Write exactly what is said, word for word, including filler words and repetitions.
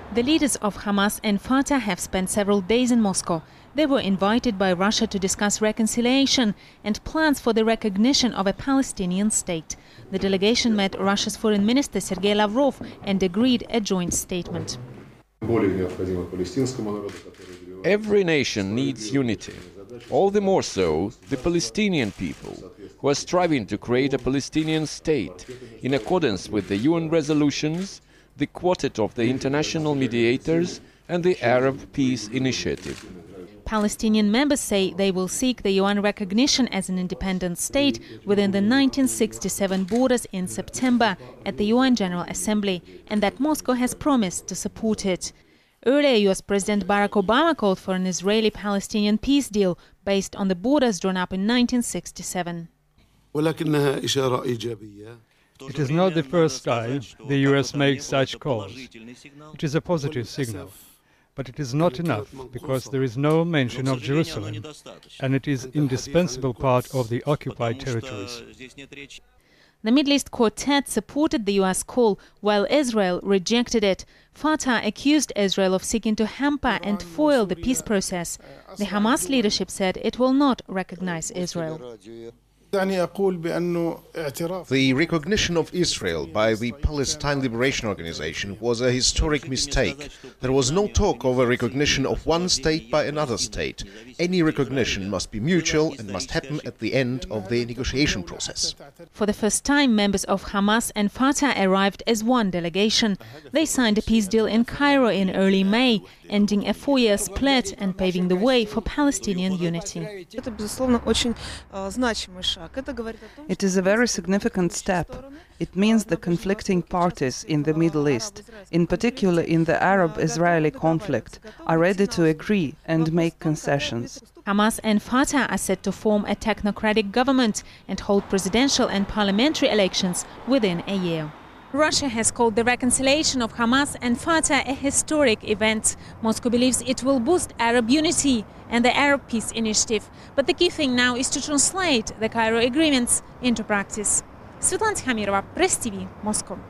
The leaders of Hamas and Fatah have spent several days in Moscow. They were invited by Russia to discuss reconciliation and plans for the recognition of a Palestinian state. The delegation met Russia's Foreign Minister Sergei Lavrov and agreed a joint statement. Every nation needs unity. All the more so the Palestinian people, who are striving to create a Palestinian state in accordance with the U N resolutions, the Quartet of the International Mediators and the Arab Peace Initiative. Palestinian members say they will seek the U N recognition as an independent state within the nineteen sixty-seven borders in September at the U N General Assembly, and that Moscow has promised to support it. Earlier, U S President Barack Obama called for an Israeli-Palestinian peace deal based on the borders drawn up in nineteen sixty-seven. It is not the first time the U S makes such calls. It is a positive signal. But it is not enough, because there is no mention of Jerusalem, and it is an indispensable part of the occupied territories. The Middle East Quartet supported the U S call, while Israel rejected it. Fatah accused Israel of seeking to hamper and foil the peace process. The Hamas leadership said it will not recognize Israel. The recognition of Israel by the Palestine Liberation Organization was a historic mistake. There was no talk of a recognition of one state by another state. Any recognition must be mutual and must happen at the end of the negotiation process. For the first time, members of Hamas and Fatah arrived as one delegation. They signed a peace deal in Cairo in early May, ending a four-year split and paving the way for Palestinian unity. It is a very significant step. It means the conflicting parties in the Middle East, in particular in the Arab-Israeli conflict, are ready to agree and make concessions. Hamas and Fatah are set to form a technocratic government and hold presidential and parliamentary elections within a year. Russia has called the reconciliation of Hamas and Fatah a historic event. Moscow believes it will boost Arab unity and the Arab Peace Initiative. But the key thing now is to translate the Cairo agreements into practice. Svetlana Tikhamirova, Press T V, Moscow.